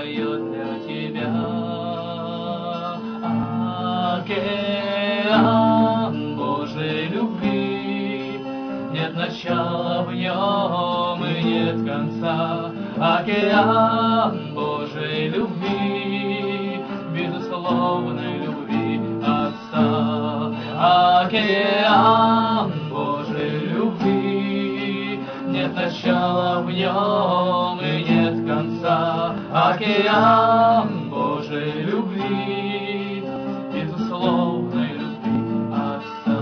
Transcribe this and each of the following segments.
поет для тебя. Океан Божьей любви, нет начала в нем и нет конца. Океан Божьей любви, безусловной любви Отца. Океан Божьей любви, нет начала в нем и нет конца. Океан Божьей любви, безусловной любви Отца.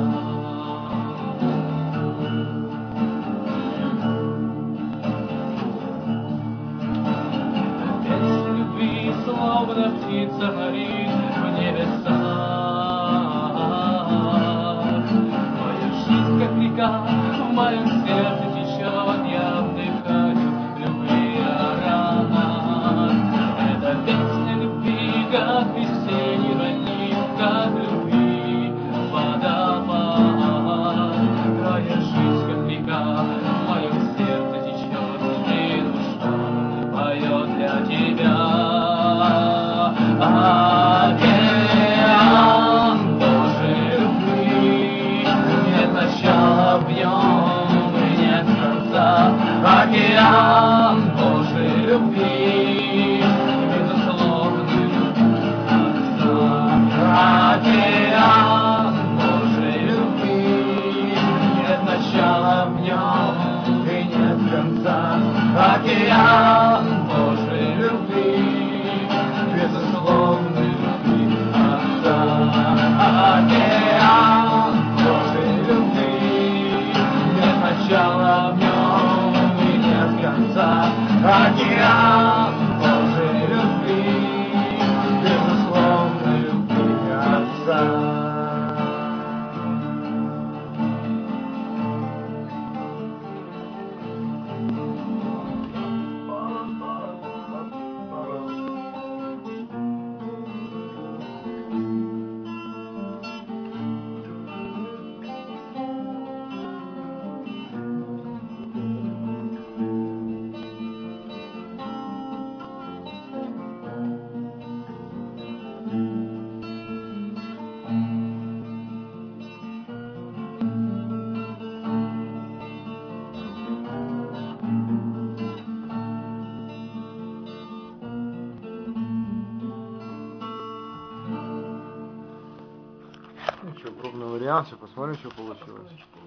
Песнь любви, словно птица парит в небесах. Моя жизнь, как река, в моем сердце течет, я вдыхаю любви аромат. Это песня любви, как весенний родник, как любви водопад. Твоя жизнь, как река, в моем сердце течет, и душа поет для тебя. Океан Божьей любви, нет начала в нем и нет конца. Океан Божьей любви, безусловной любви Отца. Океан Божьей любви, нет начала в нем и нет конца. Океан Божьей любви, безусловной любви Отца. Океан Божьей любви, нет начала в нем и нет конца. Океан Божьей любви, безусловной любви Отца. Ну что, пробный вариант, все посмотрим, что получилось.